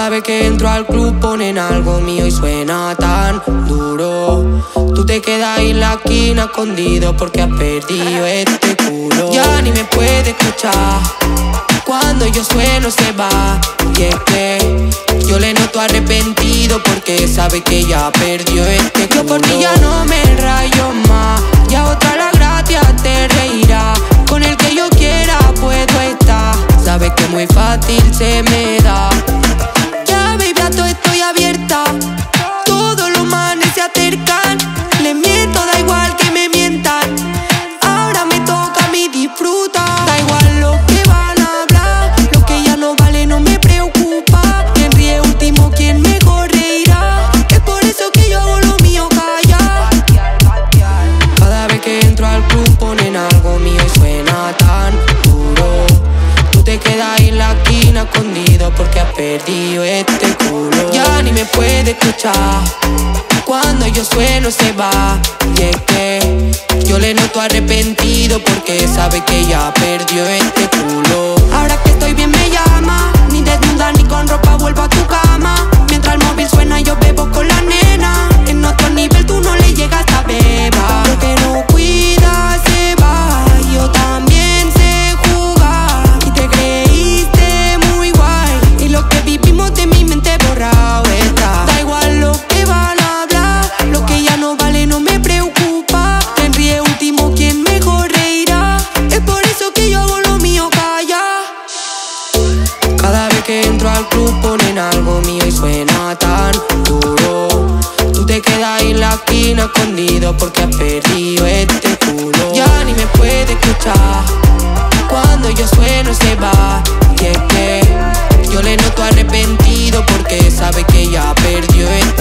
Cada vez que entro al club ponen algo mío y suena tan duro. Tú te quedas en la esquina escondido porque has perdido este culo. Ya ni me puede escuchar, cuando yo sueno se va. Y es que yo le noto arrepentido porque sabe que ya perdió este culo. Yo por ti ya no me rayo más, ya otra la gracia te reirá. Con el que yo quiera puedo estar, sabes que muy fácil se me da. Ya baby a todo estoy abierta, todos los manes se acercan. Les miento, da igual que me mientan, ahora me toca a mí disfrutar. Da igual lo que van a hablar, lo que ya no vale no me preocupa. Quien ríe último, quien mejor reirá. Es por eso que yo hago lo mío callar. Cada vez que entro al club ponen algo mío y suena tan duro. Tú te quedas en la esquina escondido porque has perdido este culo. Ya ni me puede escuchar, cuando yo sueno se va. Y es que yo le noto arrepentido porque sabe que ya perdió este culo. Ahora que estoy bien me llama, ni desnuda ni con ropa vuelvo a tu cama. Mientras el móvil suena yo bebo con la nena. En otro nivel tú no le llegas a beba. Lo que no cuida se va, yo también sé jugar. Y te creíste muy guay, y lo que vivimos de mi mente borrado está. Da igual lo que van a hablar, lo que ya no vale no me preocupa. Quien ríe último, quien mejor reirá. Es por eso que yo hago lo mío callar. Cada vez que entro al club ponen algo mío y suena tan duro. Tú te quedas en la esquina escondido porque has perdido este culo. Ya ni me puede escuchar, cuando yo sueno se va. Y es que yo le noto arrepentido porque sabe que ya perdió este